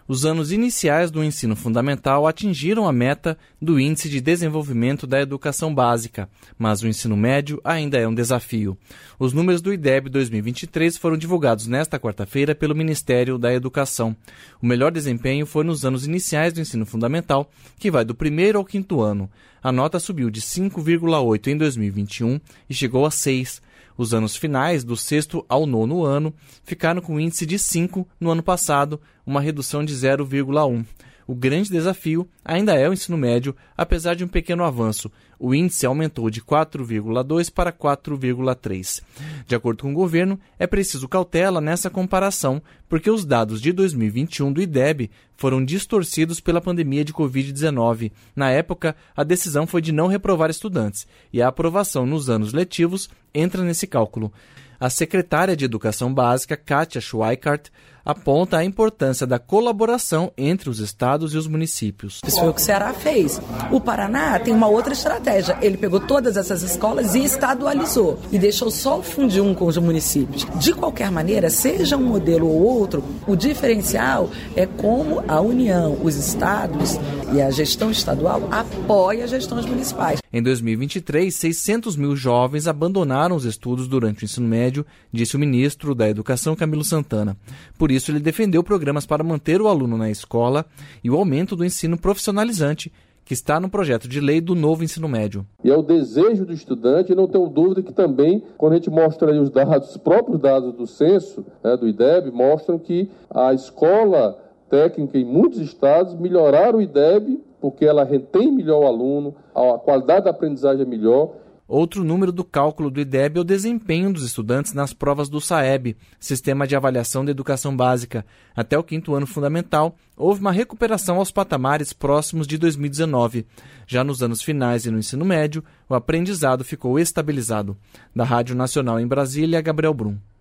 os anos iniciais do ensino fundamental atingiram a meta do Índice de Desenvolvimento da Educação Básica, mas o ensino médio ainda é um desafio. Os números do IDEB 2023 foram divulgados nesta quarta-feira pelo Ministério da Educação. O melhor desempenho foi nos anos iniciais do ensino fundamental, que vai do primeiro ao quinto ano. A nota subiu de 5,8 em 2021 e chegou a 6. Os anos finais, do sexto ao nono ano, ficaram com índice de 5 no ano passado, uma redução de 0,1. O grande desafio ainda é o ensino médio, apesar de um pequeno avanço. O índice aumentou de 4,2 para 4,3. De acordo com o governo, é preciso cautela nessa comparação, porque os dados de 2021 do IDEB foram distorcidos pela pandemia de Covid-19. Na época, a decisão foi de não reprovar estudantes, e a aprovação nos anos letivos entra nesse cálculo. A secretária de Educação Básica, Kátia Schweikart, aponta a importância da colaboração entre os estados e os municípios. Isso foi o que o Ceará fez. O Paraná tem uma outra estratégia. Ele pegou todas essas escolas e estadualizou e deixou só o Fundum com os municípios. De qualquer maneira, seja um modelo ou outro, o diferencial é como a União, os estados e a gestão estadual apoia as gestões municipais. Em 2023, 600 mil jovens abandonaram os estudos durante o ensino médio, disse o ministro da Educação, Camilo Santana. Por isso, ele defendeu programas para manter o aluno na escola e o aumento do ensino profissionalizante, que está no projeto de lei do novo ensino médio. E é o desejo do estudante, e não tenho dúvida que também, quando a gente mostra aí os dados, os próprios dados do censo, do IDEB, mostram que a escola técnica em muitos estados melhoraram o IDEB, porque ela retém melhor o aluno, a qualidade da aprendizagem é melhor. Outro número do cálculo do IDEB é o desempenho dos estudantes nas provas do SAEB, Sistema de Avaliação da Educação Básica. Até o quinto ano fundamental, houve uma recuperação aos patamares próximos de 2019. Já nos anos finais e no ensino médio, o aprendizado ficou estabilizado. Da Rádio Nacional em Brasília, Gabriel Brum.